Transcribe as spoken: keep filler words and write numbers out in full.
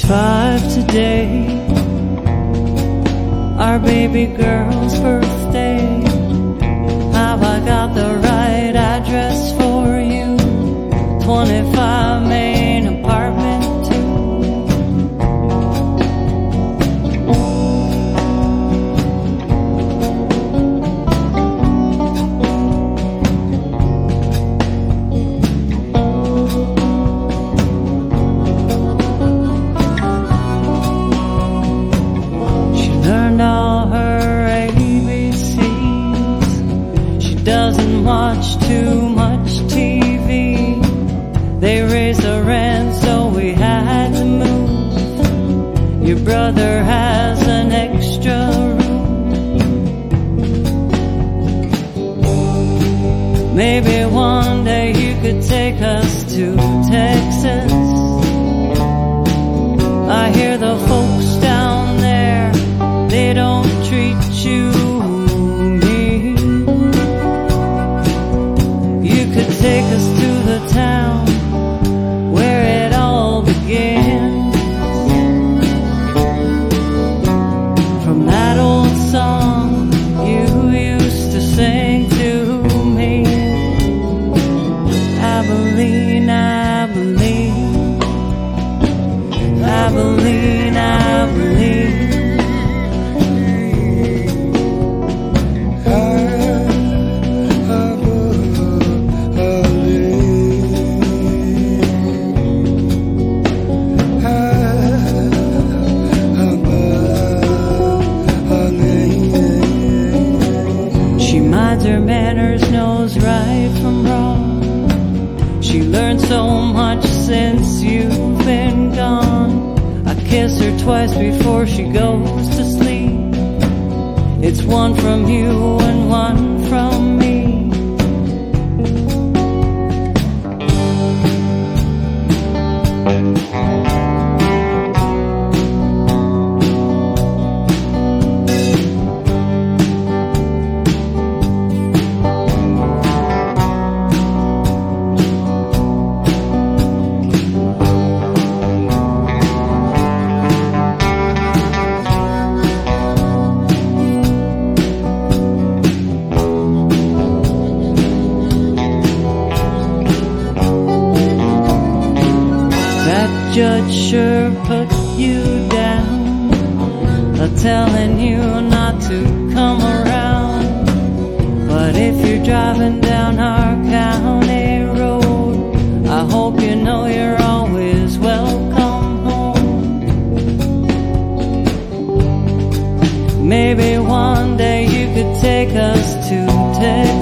twenty-five today, our baby girl's birthday. Have I got the right address for you? twenty-five Main apartment two. She learned all her A B Cs. She doesn't watch too much T V. They raised the rent, so we had to move. Your brother has an extra room. Maybe one day you could take us to Texas. I hear the folks down there, they don't treat you mean. You could take us to the town where it all began. From that old song you used to sing to me, Abilene, Abilene, Abilene, Abilene. Her manners, knows right from wrong. She learned so much since you've been gone. I kiss her twice before she goes to sleep. It's one from you and one from me. Judge sure put you down, uh, telling you not to come around. But if you're driving down our county road, I hope you know you're always welcome home. Maybe one day you could take us to Texas.